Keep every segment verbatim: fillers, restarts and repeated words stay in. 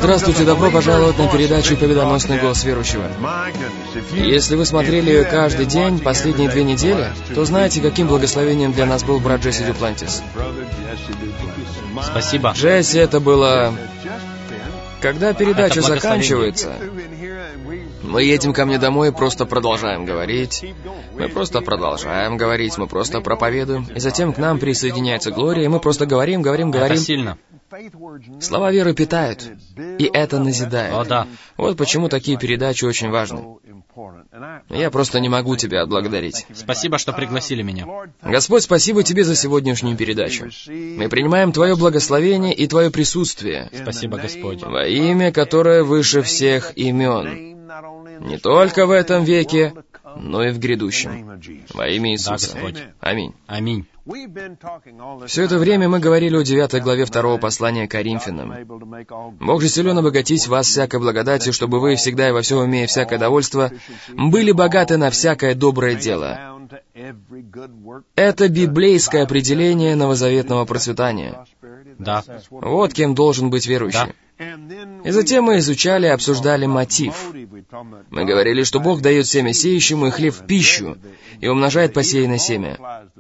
Здравствуйте, добро пожаловать на передачу «Победоносный голос верующего». Если вы смотрели ее каждый день последние две недели, то знаете, каким благословением для нас был брат Джесси Дюплантис. Спасибо. Джесси, это было... Когда передача заканчивается, мы едем ко мне домой и просто продолжаем говорить. Мы просто продолжаем говорить, мы просто проповедуем. И затем к нам присоединяется Глория, и мы просто говорим, говорим, говорим. Это сильно. Слова веры питают, и это назидает. О, да. Вот почему такие передачи очень важны. Я просто не могу Тебя отблагодарить. Спасибо, что пригласили меня. Господь, спасибо Тебе за сегодняшнюю передачу. Мы принимаем Твое благословение и Твое присутствие. Спасибо, Господь. Во имя, которое выше всех имен. Не только в этом веке, но и в грядущем. Во имя Иисуса. Да, Господь. Аминь. Аминь. Все это время мы говорили о девятой главе второго послания к Коринфянам. Бог же силен обогатить вас всякой благодатью, чтобы вы всегда и во всем, имея всякое довольство, были богаты на всякое доброе дело. Это библейское определение новозаветного процветания. Да. Вот кем должен быть верующий. Да. И затем мы изучали и обсуждали мотив. Мы говорили, что Бог дает семя сеющему и хлеб в пищу, и умножает посеянное семя.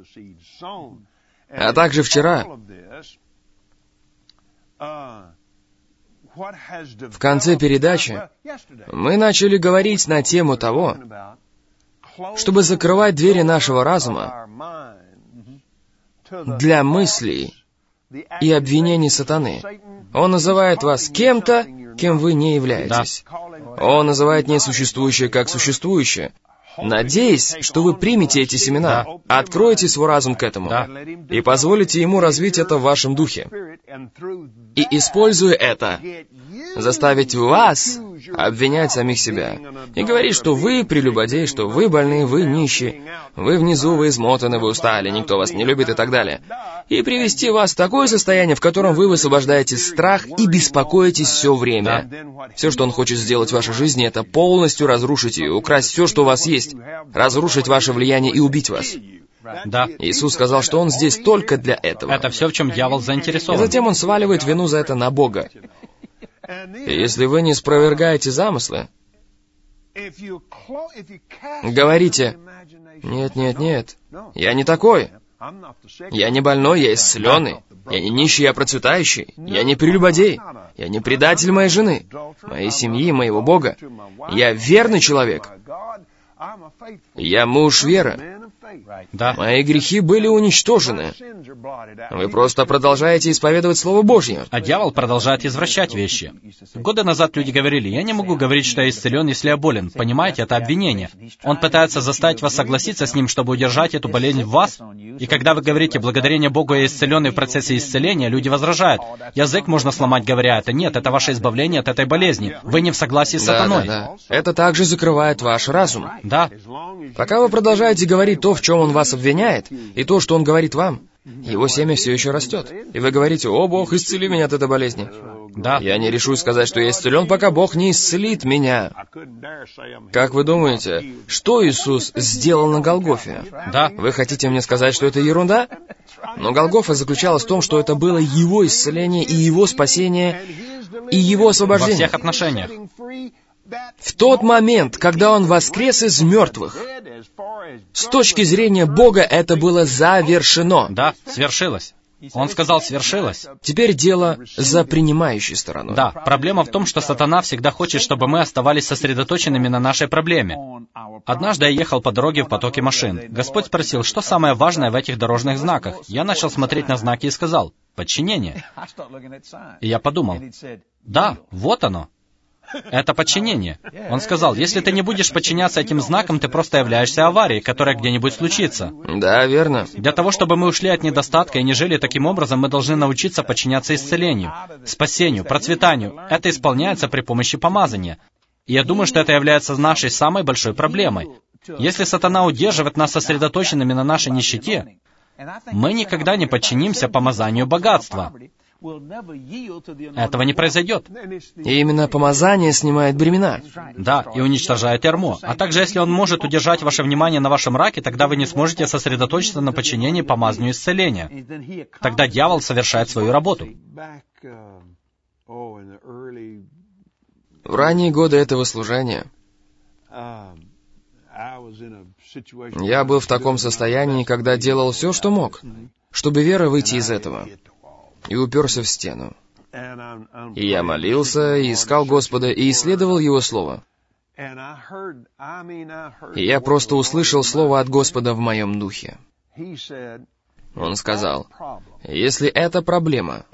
А также вчера, в конце передачи, мы начали говорить на тему того, чтобы закрывать двери нашего разума для мыслей и обвинений сатаны. Он называет вас кем-то, кем вы не являетесь. Он называет несуществующее как существующее. Надеюсь, что вы примете эти семена, откроете свой разум к этому Да. и позволите ему развить это в вашем духе. И, используя это, заставить вас обвинять самих себя и говорить, что вы прелюбодей, что вы больны, вы нищие, вы внизу, вы измотаны, вы устали, никто вас не любит и так далее. И привести вас в такое состояние, в котором вы высвобождаете страх и беспокоитесь все время. Все, что он хочет сделать в вашей жизни, это полностью разрушить ее, украсть все, что у вас есть, разрушить ваше влияние и убить вас. Да. Иисус сказал, что Он здесь только для этого. Это все, в чем дьявол И заинтересован. затем Он сваливает вину за это на Бога. И если вы не спровергаете замыслы, говорите: «Нет, нет, нет, я не такой. Я не больной, я исцеленный. Я не нищий, я процветающий. Я не прелюбодей. Я не предатель моей жены, моей семьи, моего Бога. Я верный человек. Я муж веры. Да. Мои грехи были уничтожены. Вы просто продолжаете исповедовать Слово Божье». А дьявол продолжает извращать вещи. Годы назад люди говорили: «Я не могу говорить, что я исцелен, если я болен». Понимаете, это обвинение. Он пытается заставить вас согласиться с ним, чтобы удержать эту болезнь в вас. И когда вы говорите: «Благодарение Богу, я исцеленный в процессе исцеления», люди возражают: «Язык можно сломать, говоря это». Нет, это ваше избавление от этой болезни. Вы не в согласии с Да, сатаной. да, да. Это также закрывает ваш разум. Да. Пока вы продолжаете говорить то, в чем он вас обвиняет, и то, что он говорит вам, его семя все еще растет. И вы говорите: «О, Бог, исцели меня от этой болезни». Да. Я не решусь сказать, что я исцелен, пока Бог не исцелит меня. Как вы думаете, что Иисус сделал на Голгофе? Да. Вы хотите мне сказать, что это ерунда? Но Голгофа заключалась в том, что это было Его исцеление и Его спасение и Его Во освобождение. всех отношениях. В тот момент, когда Он воскрес из мертвых, с точки зрения Бога это было завершено. Да, свершилось. Он сказал: «Свершилось». Теперь дело за принимающей стороной. Да, проблема в том, что сатана всегда хочет, чтобы мы оставались сосредоточенными на нашей проблеме. Однажды я ехал по дороге в потоке машин. Господь спросил, что самое важное в этих дорожных знаках. Я начал смотреть на знаки и сказал: «Подчинение». И я подумал: да, вот оно. Это подчинение. Он сказал: «Если ты не будешь подчиняться этим знакам, ты просто являешься аварией, которая где-нибудь случится». Да, верно. Для того, чтобы мы ушли от недостатка и не жили таким образом, мы должны научиться подчиняться исцелению, спасению, процветанию. Это исполняется при помощи помазания. И я думаю, что это является нашей самой большой проблемой. Если сатана удерживает нас сосредоточенными на нашей нищете, мы никогда не подчинимся помазанию богатства. Этого не произойдет. И именно помазание снимает бремена. Да, и уничтожает ярмо. А также, если он может удержать ваше внимание на вашем раке, тогда вы не сможете сосредоточиться на подчинении помазанию исцеления. Тогда дьявол совершает свою работу. В ранние годы этого служения я был в таком состоянии, когда делал все, что мог, чтобы вера выйти из этого, и уперся в стену. И я молился, и искал Господа, и исследовал Его Слово. И я просто услышал Слово от Господа в моем духе. Он сказал, если эта проблема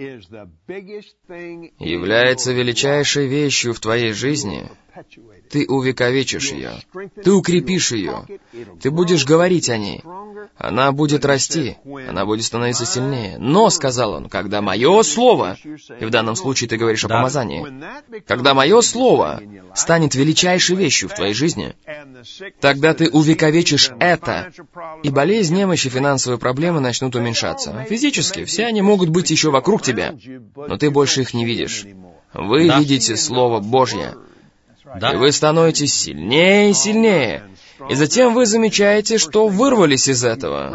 является величайшей вещью в твоей жизни, ты увековечишь ее, ты укрепишь ее, ты будешь говорить о ней, она будет расти, она будет становиться сильнее. Но, сказал он, когда мое слово, и в данном случае ты говоришь о помазании, когда мое слово станет величайшей вещью в твоей жизни, тогда ты увековечишь это, и болезнь, немощь и финансовые проблемы начнут уменьшаться. Физически, все они могут быть еще вокруг тебя, но ты больше их не видишь. Вы да. видите Слово Божье, да. и вы становитесь сильнее и сильнее. И затем вы замечаете, что вырвались из этого.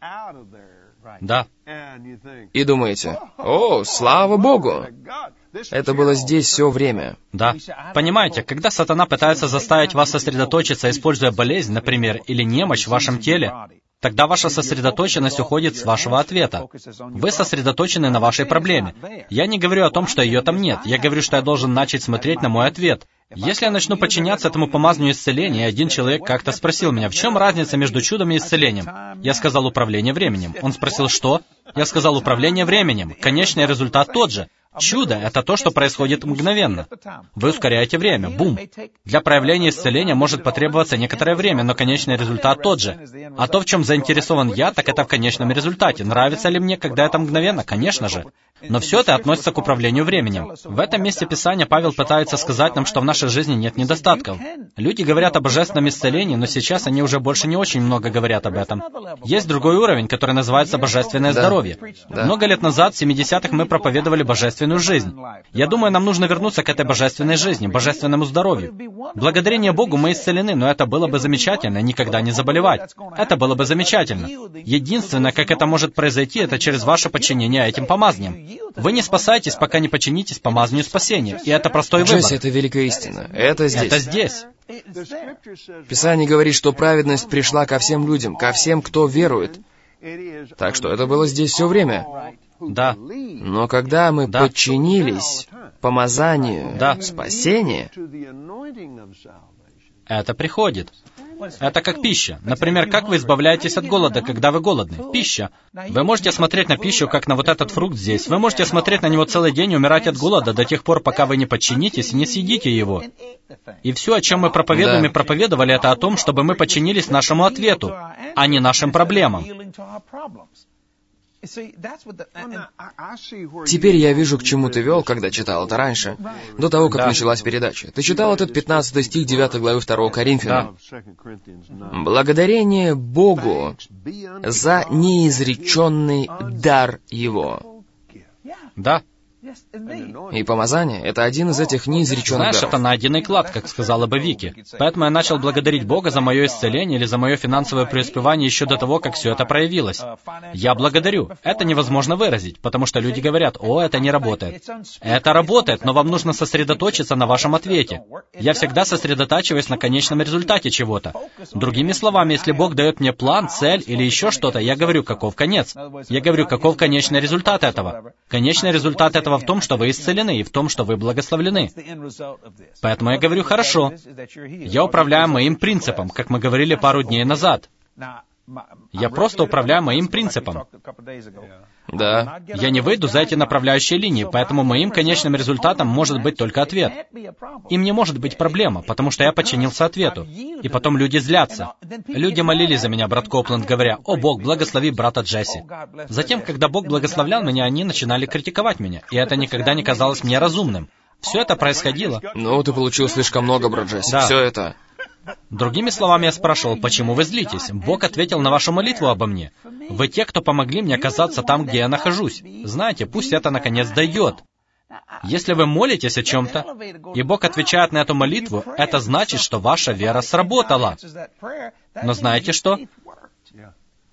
Да. И думаете, о, слава Богу! Это было здесь все время. Да. Понимаете, когда сатана пытается заставить вас сосредоточиться, используя болезнь, например, или немощь в вашем теле, тогда ваша сосредоточенность уходит с вашего ответа. Вы сосредоточены на вашей проблеме. Я не говорю о том, что ее там нет. Я говорю, что я должен начать смотреть на мой ответ. Если я начну подчиняться этому помазанию исцеления, один человек как-то спросил меня, в чем разница между чудом и исцелением? Я сказал, управление временем. Он спросил, что? Я сказал, управление временем. Конечный результат тот же. Чудо — это то, что происходит мгновенно. Вы ускоряете время. Бум. Для проявления исцеления может потребоваться некоторое время, но конечный результат тот же. А то, в чем заинтересован я, так это в конечном результате. Нравится ли мне, когда это мгновенно? Конечно же. Но все это относится к управлению временем. В этом месте Писания Павел пытается сказать нам, что в нашей жизни нет недостатков. Люди говорят о божественном исцелении, но сейчас они уже больше не очень много говорят об этом. Есть другой уровень, который называется божественное да. здоровье. Да. Много лет назад, в семидесятых, мы проповедовали божественную жизнь. Я думаю, нам нужно вернуться к этой божественной жизни, божественному здоровью. Благодарение Богу мы исцелены, но это было бы замечательно, никогда не заболевать. Это было бы замечательно. Единственное, как это может произойти, это через ваше подчинение этим помазаниям. Вы не спасаетесь, пока не подчинитесь помазанию спасения. И это простой выбор. Джесси, это великая истина. Это здесь. Это здесь. Писание говорит, что праведность пришла ко всем людям, ко всем, кто верует. Так что это было здесь все время. Да. Но когда мы да. подчинились помазанию да. спасения, это приходит. Это как пища. Например, как вы избавляетесь от голода, когда вы голодны? Пища. Вы можете смотреть на пищу, как на вот этот фрукт здесь. Вы можете смотреть на него целый день и умирать от голода до тех пор, пока вы не подчинитесь и не съедите его. И все, о чем мы проповедуем и проповедовали, это о том, чтобы мы подчинились нашему ответу, а не нашим проблемам. Теперь я вижу, к чему ты вел, когда читал это раньше, до того, как да. началась передача. Ты читал этот пятнадцатый стих девятой главы второго Коринфянам. Да. Благодарение Богу за неизреченный дар Его. Да. И помазание — это один из этих неизреченных Знаешь, даров. это найденный клад, как сказала бы Вики. Поэтому я начал благодарить Бога за мое исцеление или за мое финансовое преуспевание еще до того, как все это проявилось. Я благодарю. Это невозможно выразить, потому что люди говорят, о, это не работает. Это работает, но вам нужно сосредоточиться на вашем ответе. Я всегда сосредотачиваюсь на конечном результате чего-то. Другими словами, если Бог дает мне план, цель или еще что-то, я говорю, каков конец. Я говорю, каков конечный результат этого. Конечный результат этого в том, что вы исцелены, и в том, что вы благословлены. Поэтому я говорю, хорошо, я управляю моим принципом, как мы говорили пару дней назад. Я просто управляю моим принципом. Да. Я не выйду за эти направляющие линии, поэтому моим конечным результатом может быть только ответ. Им не может быть проблема, потому что я подчинился ответу. И потом люди злятся. Люди молились за меня, брат Копленд, говоря, «О, Бог, благослови брата Джесси». Затем, когда Бог благословлял меня, они начинали критиковать меня, и это никогда не казалось мне разумным. Все это происходило. Ну, ты получил слишком много, брат Джесси. Да. Все это... Другими словами, я спрашивал, почему вы злитесь? Бог ответил на вашу молитву обо мне. Вы те, кто помогли мне оказаться там, где я нахожусь. Знаете, пусть это наконец дойдет. Если вы молитесь о чем-то, и Бог отвечает на эту молитву, это значит, что ваша вера сработала. Но знаете что?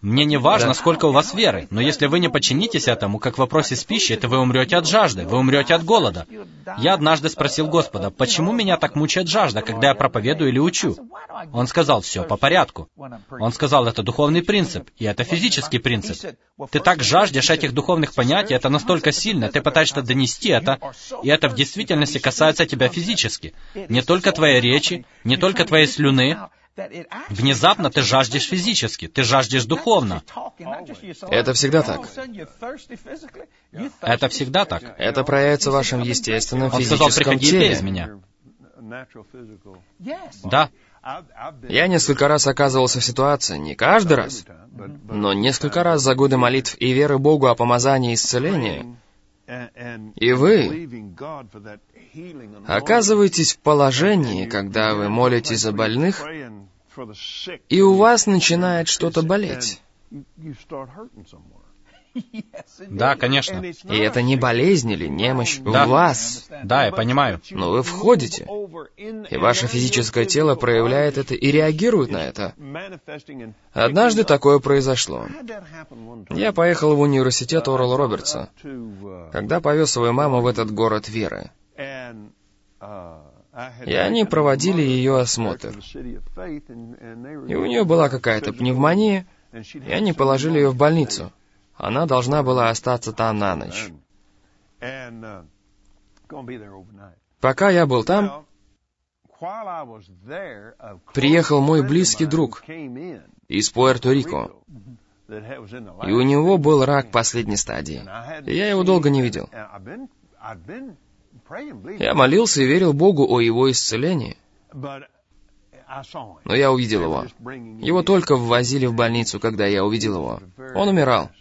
Мне не важно, Да. сколько у вас веры, но если вы не подчинитесь этому, как в вопросе с пищей, то вы умрете от жажды, вы умрете от голода. Я однажды спросил Господа, почему меня так мучает жажда, когда я проповедую или учу? Он сказал, все по порядку. Он сказал, это духовный принцип, и это физический принцип. Ты так жаждешь этих духовных понятий, это настолько сильно, ты пытаешься донести это, и это в действительности касается тебя физически. Не только твоей речи, не только твоей слюны. Внезапно ты жаждешь физически, ты жаждешь духовно. Это всегда так. Это всегда так. Это проявится в вашем естественном Он сказал, физическом приходи и пей из теле. меня. Да. Я несколько раз оказывался в ситуации, не каждый раз, но несколько раз за годы молитв и веры Богу о помазании и исцелении, и вы оказываетесь в положении, когда вы молитесь за больных, и у вас начинает что-то болеть. Да, конечно. И это не болезнь или немощь Да. в вас, Да, я понимаю. но вы входите, и ваше физическое тело проявляет это и реагирует на это. Однажды такое произошло. Я поехал в университет Орла Робертса, когда повез свою маму в этот город веры. И они проводили ее осмотр. И у нее была какая-то пневмония, и они положили ее в больницу. Она должна была остаться там на ночь. Пока я был там, приехал мой близкий друг из Пуэрто-Рико, и у него был рак последней стадии. И я его долго не видел. Я молился и верил Богу о его исцелении. Но я увидел его. Его только ввозили в больницу, когда я увидел его. Он умирал.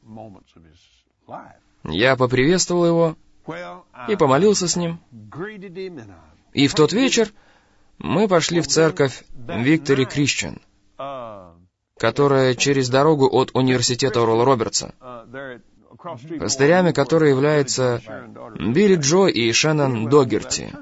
Я поприветствовал его и помолился с ним. И в тот вечер мы пошли в церковь Victory Christian, которая через дорогу от университета Орла Робертса, пастырями которой являются Билли Джо и Шеннон Догерти.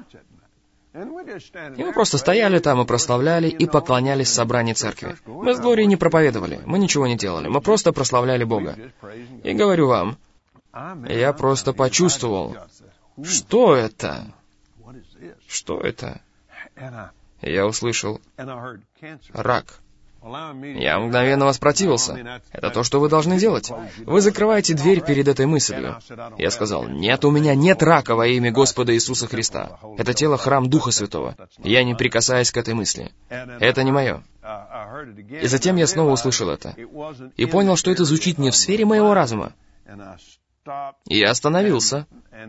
И мы просто стояли там и прославляли, и поклонялись в собрании церкви. Мы с Глорией не проповедовали, мы ничего не делали, мы просто прославляли Бога. И говорю вам, я просто почувствовал, что это? Что это? Я услышал рак. Я мгновенно воспротивился. Это то, что вы должны делать. Вы закрываете дверь перед этой мыслью. Я сказал, нет, у меня нет рака во имя Господа Иисуса Христа. Это тело — храм Духа Святого. Я не прикасаюсь к этой мысли. Это не мое. И затем я снова услышал это. И понял, что это звучит не в сфере моего разума. И я остановился.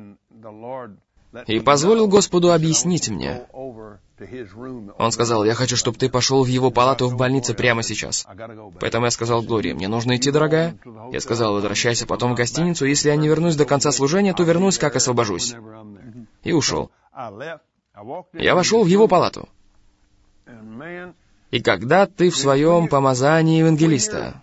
И позволил Господу объяснить мне. Он сказал, я хочу, чтобы ты пошел в его палату в больнице прямо сейчас. Поэтому я сказал Глории, мне нужно идти, дорогая. Я сказал, возвращайся потом в гостиницу, если я не вернусь до конца служения, то вернусь, как освобожусь. И ушел. Я вошел в его палату. И когда ты в своем помазании евангелиста,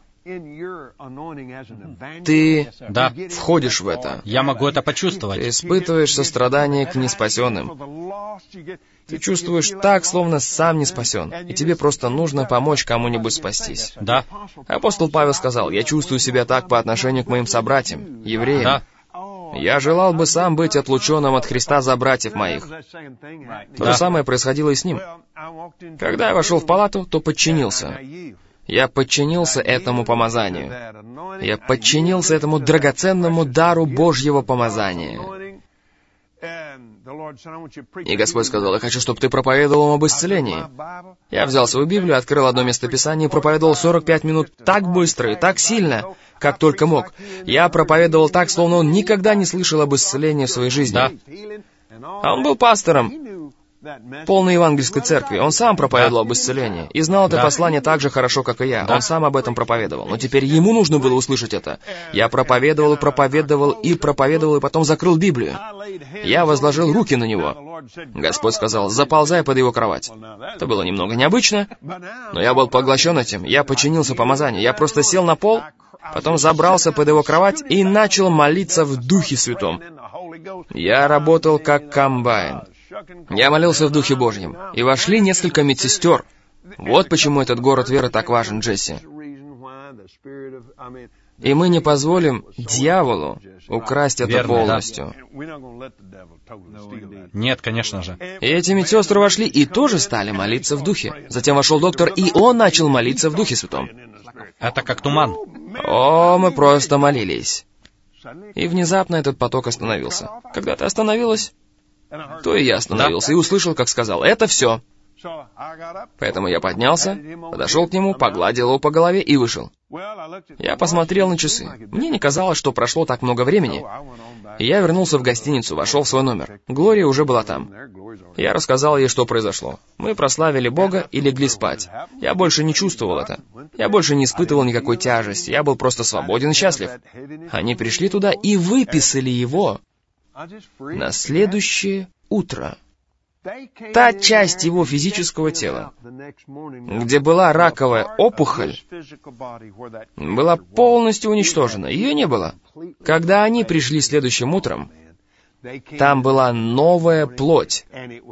ты Да. входишь в это. Я могу это почувствовать. Ты испытываешь сострадание к неспасенным. Ты чувствуешь так, словно сам не спасен, и тебе просто нужно помочь кому-нибудь спастись. Да. Апостол Павел сказал, «Я чувствую себя так по отношению к моим собратьям, евреям. Да. Я желал бы сам быть отлученным от Христа за братьев моих». То Да. же самое происходило и с ним. Когда я вошел в палату, то подчинился. Я подчинился этому помазанию. Я подчинился этому драгоценному дару Божьего помазания. И Господь сказал, я хочу, чтобы ты проповедовал им об исцелении. Я взял свою Библию, открыл одно местописание и проповедовал сорок пять минут так быстро и так сильно, как только мог. Я проповедовал так, словно он никогда не слышал об исцелении в своей жизни. Да. А он был пастором полной евангельской церкви. Он сам проповедовал об исцелении. И знал это Да. послание так же хорошо, как и я. Да. Он сам об этом проповедовал. Но теперь ему нужно было услышать это. Я проповедовал, и проповедовал, и проповедовал, и потом закрыл Библию. Я возложил руки на него. Господь сказал, заползай под его кровать. Это было немного необычно, но я был поглощен этим. Я подчинился помазанию. Я просто сел на пол, потом забрался под его кровать и начал молиться в Духе Святом. Я работал как комбайн. Я молился в Духе Божьем, и вошли несколько медсестер. Вот почему этот город веры так важен, Джесси. И мы не позволим дьяволу украсть это Верно, полностью. Нет, конечно же. И эти медсестры вошли и тоже стали молиться в духе. Затем вошел доктор, и он начал молиться в Духе Святом. Это как туман. О, мы просто молились. И внезапно этот поток остановился. Когда ты остановилась, то и я остановился и услышал, как сказал: «Это все». Поэтому я поднялся, подошел к нему, погладил его по голове и вышел. Я посмотрел на часы. Мне не казалось, что прошло так много времени. И я вернулся в гостиницу, вошел в свой номер. Глория уже была там. Я рассказал ей, что произошло. Мы прославили Бога и легли спать. Я больше не чувствовал это. Я больше не испытывал никакой тяжести. Я был просто свободен и счастлив. Они пришли туда и выписали его на следующее утро. Та часть его физического тела, где была раковая опухоль, была полностью уничтожена. Ее не было. Когда они пришли следующим утром, там была новая плоть,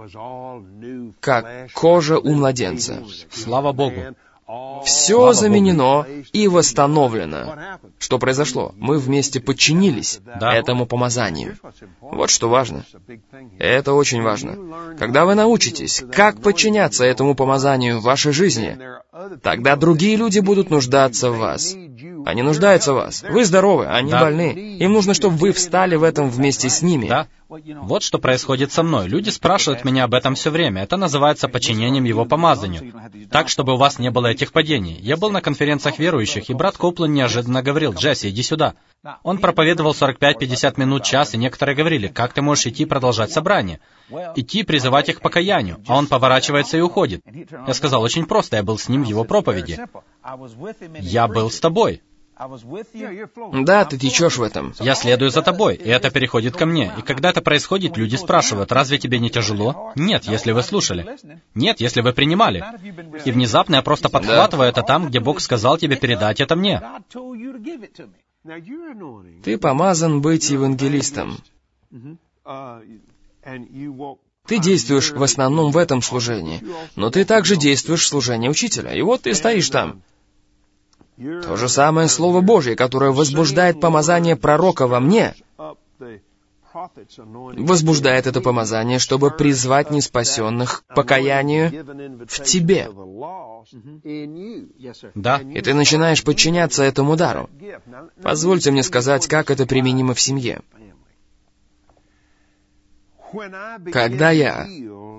как кожа у младенца. Слава Богу. Все Слава заменено и восстановлено. Что произошло? Мы вместе подчинились Да. этому помазанию. Вот что важно. Это очень важно. Когда вы научитесь, как подчиняться этому помазанию в вашей жизни, тогда другие люди будут нуждаться в вас. Они нуждаются в вас. Вы здоровы, они Да. больны. Им нужно, чтобы вы встали в этом вместе с ними. Да. Вот что происходит со мной. Люди спрашивают меня об этом все время. Это называется подчинением его помазанию. Так, чтобы у вас не было этих падений. Я был на конференциях верующих, и брат Копланд неожиданно говорил: «Джесси, иди сюда». Он проповедовал сорок пять-пятьдесят минут, час, и некоторые говорили: «Как ты можешь идти продолжать собрание? Идти призывать их к покаянию». А он поворачивается и уходит. Я сказал: «Очень просто, я был с ним в его проповеди». «Я был с тобой». Да, ты течешь в этом. Я следую за тобой, и это переходит ко мне. И когда это происходит, люди спрашивают: «Разве тебе не тяжело?» Нет, если вы слушали. Нет, если вы принимали. И внезапно я просто подхватываю это там, где Бог сказал тебе передать это мне. Ты помазан быть евангелистом. Ты действуешь в основном в этом служении, но ты также действуешь в служении учителя. И вот ты стоишь там. То же самое Слово Божье, которое возбуждает помазание пророка во мне, возбуждает это помазание, чтобы призвать неспасенных к покаянию в тебе. Да. И ты начинаешь подчиняться этому дару. Позвольте мне сказать, как это применимо в семье. Когда я,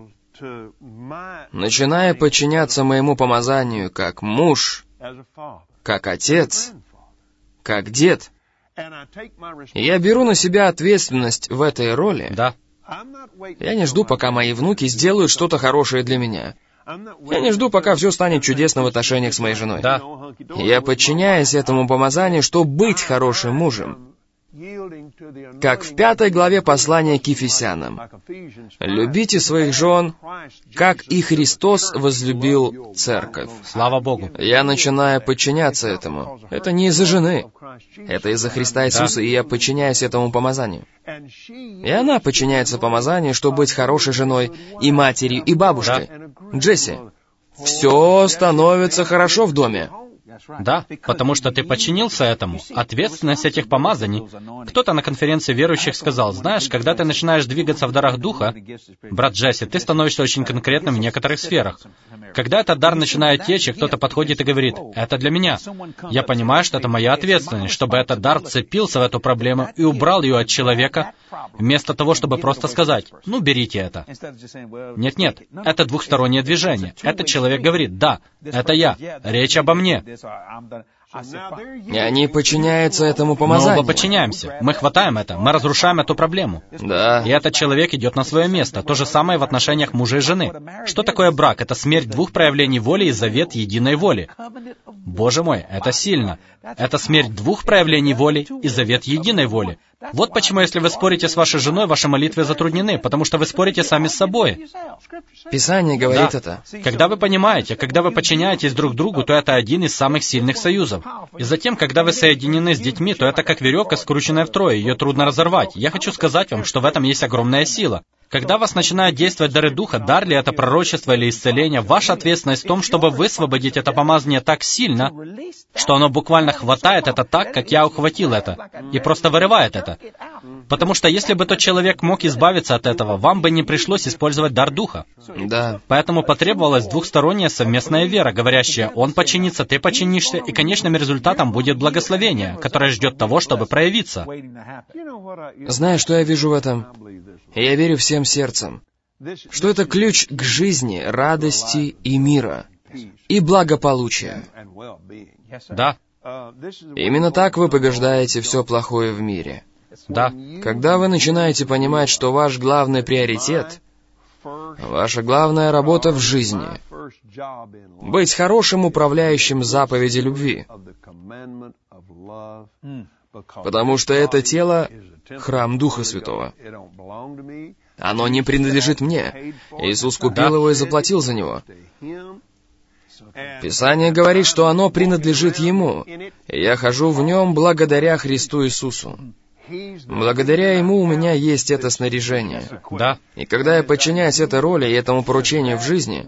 начиная подчиняться моему помазанию как муж, как отец, как дед, я беру на себя ответственность в этой роли. Да. Я не жду, пока мои внуки сделают что-то хорошее для меня. Я не жду, пока все станет чудесно в отношениях с моей женой. Да. Я подчиняюсь этому помазанию, чтобы быть хорошим мужем. Как в пятой главе послания к Ефесянам. «Любите своих жен, как и Христос возлюбил церковь». Слава Богу. Я начинаю подчиняться этому. Это не из-за жены. Это из-за Христа Иисуса, и я подчиняюсь этому помазанию. И она подчиняется помазанию, чтобы быть хорошей женой, и матерью, и бабушкой. Джесси, все становится хорошо в доме. Да, потому что ты подчинился этому. Ответственность этих помазаний. Кто-то на конференции верующих сказал: «Знаешь, когда ты начинаешь двигаться в дарах Духа, брат Джесси, ты становишься очень конкретным в некоторых сферах. Когда этот дар начинает течь, и кто-то подходит и говорит: «Это для меня», я понимаю, что это моя ответственность, чтобы этот дар вцепился в эту проблему и убрал ее от человека, вместо того, чтобы просто сказать: «Ну, берите это». Нет-нет, это двухстороннее движение. Этот человек говорит: «Да, это я, речь обо мне». И они подчиняются этому Мы помазанию. оба подчиняемся. Мы хватаем это, мы разрушаем эту проблему. Да. И этот человек идет на свое место. То же самое в отношениях мужа и жены. Что такое брак? Это смерть двух проявлений воли и завет единой воли. Боже мой, это сильно. Это смерть двух проявлений воли и завет единой воли. Вот почему, если вы спорите с вашей женой, ваши молитвы затруднены, потому что вы спорите сами с собой. Писание говорит Да. это. Когда вы понимаете, когда вы подчиняетесь друг другу, то это один из самых сильных союзов. И затем, когда вы соединены с детьми, то это как веревка, скрученная втрое, ее трудно разорвать. Я хочу сказать вам, что в этом есть огромная сила. Когда вас начинают действовать дары Духа, дар ли это пророчество или исцеление, ваша ответственность в том, чтобы высвободить это помазание так сильно, что оно буквально хватает это так, как я ухватил это, и просто вырывает это. Потому что если бы тот человек мог избавиться от этого, вам бы не пришлось использовать дар Духа. Да. Поэтому потребовалась двухсторонняя совместная вера, говорящая, он подчинится, ты подчинишься, и конечным результатом будет благословение, которое ждет того, чтобы проявиться. Знаешь, что я вижу в этом? Я верю всем сердцем, что это ключ к жизни, радости и мира, и благополучия. Да. Именно так вы побеждаете все плохое в мире. Да. Когда вы начинаете понимать, что ваш главный приоритет, ваша главная работа в жизни — быть хорошим управляющим заповеди любви, потому что это тело — храм Духа Святого. Оно не принадлежит мне. Иисус купил его и заплатил за него. Писание говорит, что оно принадлежит Ему, и я хожу в нем благодаря Христу Иисусу. Благодаря Ему у меня есть это снаряжение. Да. И когда я подчиняюсь этой роли и этому поручению в жизни,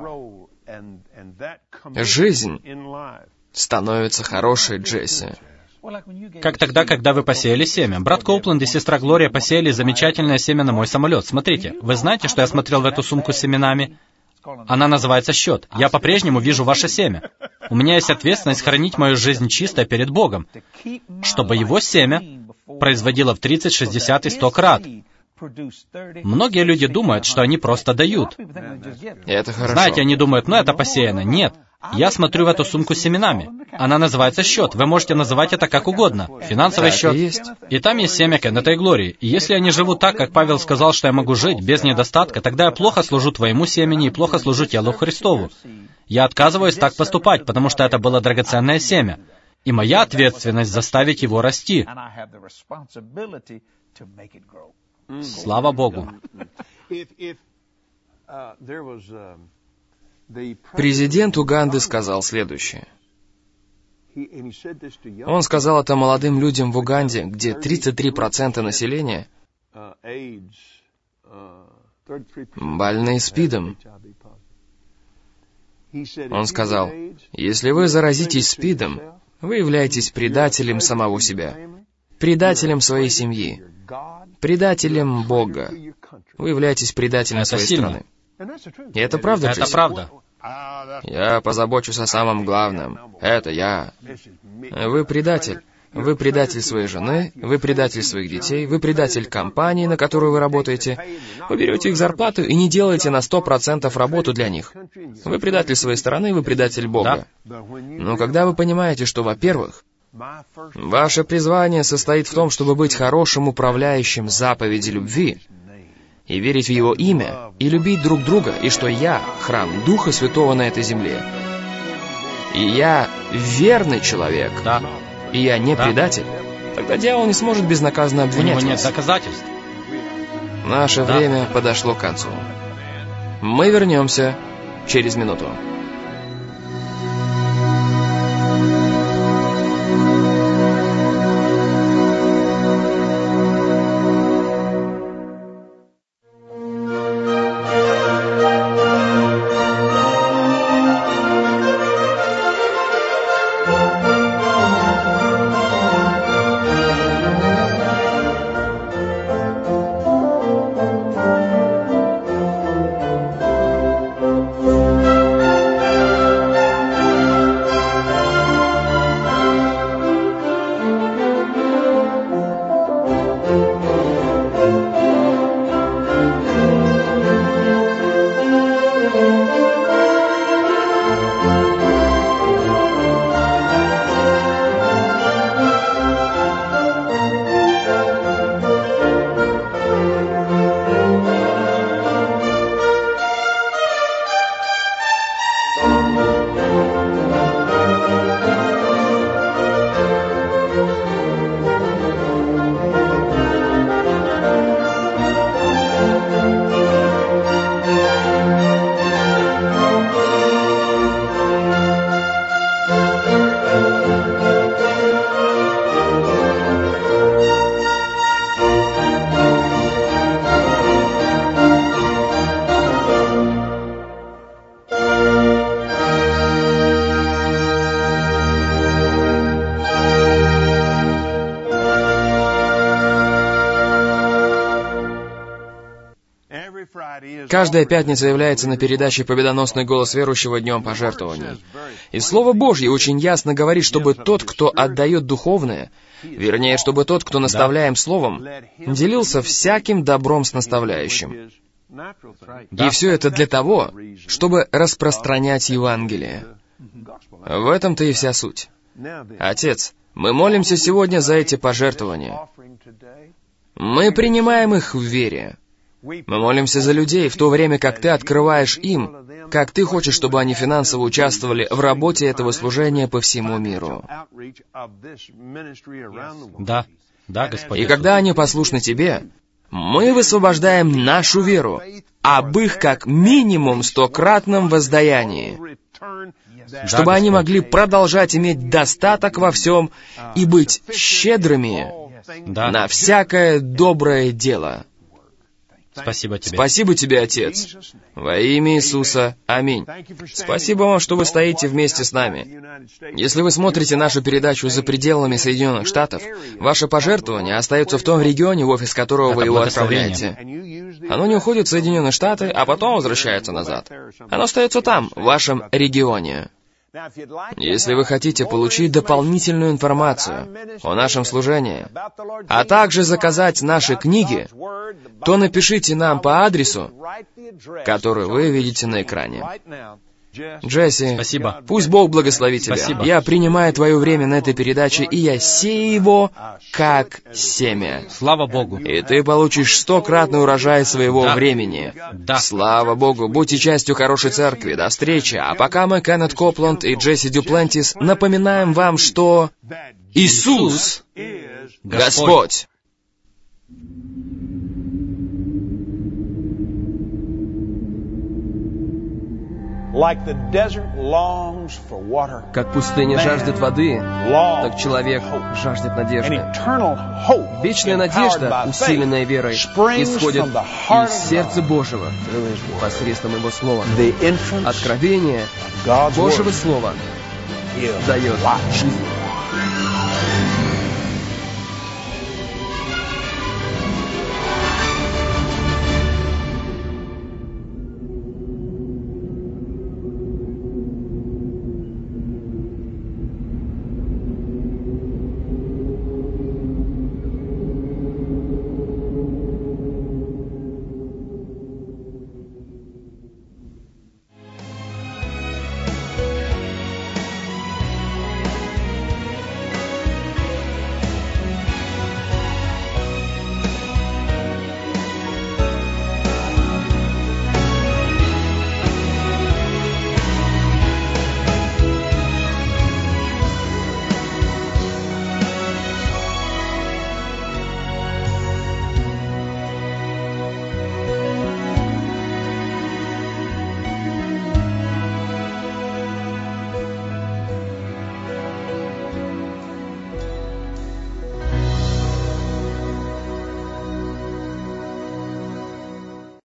жизнь становится хорошей, Джесси. Как тогда, когда вы посеяли семя. Брат Коупленд и сестра Глория посеяли замечательное семя на мой самолет. Смотрите, вы знаете, что я смотрел в эту сумку с семенами? Она называется счет. Я по-прежнему вижу ваше семя. У меня есть ответственность хранить мою жизнь чистой перед Богом, чтобы Его семя производило в тридцать, шестьдесят и сто крат. Многие люди думают, что они просто дают. Это хорошо. Знаете, они думают, ну это посеяно. Нет. Я смотрю в эту сумку с семенами. Она называется счет. Вы можете называть это как угодно. Финансовый Так счет. и есть. И там есть семя Кеннета и Глории. И если я не живу так, как Павел сказал, что я могу жить, без недостатка, тогда я плохо служу твоему семени и плохо служу телу Христову. Я отказываюсь так поступать, потому что это было драгоценное семя. И моя ответственность заставить его расти. Слава Богу. Президент Уганды сказал следующее. Он сказал это молодым людям в Уганде, где тридцать три процента населения больны СПИДом. Он сказал, если вы заразитесь СПИДом, вы являетесь предателем самого себя, предателем своей семьи, предателем Бога. Вы являетесь предателем Это своей сильно. страны. И это правда, Это Джесси? правда. Я позабочусь о самом главном. Это я. Вы предатель. Вы предатель своей жены, вы предатель своих детей, вы предатель компании, на которую вы работаете. Вы берете их зарплату и не делаете на сто процентов работу для них. Вы предатель своей страны, вы предатель Бога. Но когда вы понимаете, что, во-первых, ваше призвание состоит в том, чтобы быть хорошим управляющим заповеди любви, и верить в Его имя, и любить друг друга, и что я — храм Духа Святого на этой земле. И я верный человек, Да. и я не Да. предатель, тогда дьявол не сможет безнаказанно У него обвинять нет вас. доказательств. Наше Да. время подошло к концу. Мы вернемся через минуту. Каждая пятница является на передаче «Победоносный голос верующего» днем пожертвований. И Слово Божье очень ясно говорит, чтобы тот, кто отдает духовное, вернее, чтобы тот, кто наставляем словом, делился всяким добром с наставляющим. И все это для того, чтобы распространять Евангелие. В этом-то и вся суть. Отец, мы молимся сегодня за эти пожертвования. Мы принимаем их в вере. Мы молимся за людей, в то время как Ты открываешь им, как Ты хочешь, чтобы они финансово участвовали в работе этого служения по всему миру. Да, да, Господь. И когда они послушны Тебе, мы высвобождаем нашу веру об их как минимум стократном воздаянии, чтобы они могли продолжать иметь достаток во всем и быть щедрыми Да. на всякое доброе дело. Спасибо Тебе. Спасибо Тебе, Отец. Во имя Иисуса. Аминь. Спасибо вам, что вы стоите вместе с нами. Если вы смотрите нашу передачу за пределами Соединенных Штатов, ваше пожертвование остается в том регионе, в офис которого вы его отправляете. Оно не уходит в Соединенные Штаты, а потом возвращается назад. Оно остается там, в вашем регионе. Если вы хотите получить дополнительную информацию о нашем служении, а также заказать наши книги, то напишите нам по адресу, который вы видите на экране. Джесси, Спасибо. Пусть Бог благословит тебя. Спасибо. Я принимаю твое время на этой передаче, и я сею его как семя. Слава Богу. И ты получишь стократный урожай своего Да. времени. Да. Слава Богу, будьте частью хорошей церкви. До встречи. А пока мы, Кеннет Копланд и Джесси Дюплантис, напоминаем вам, что Иисус — Господь. Как пустыня жаждет воды, так человек жаждет надежды. Вечная надежда, усиленная верой, исходит из сердца Божьего посредством Его Слова. Откровение Божьего Слова дает жизнь.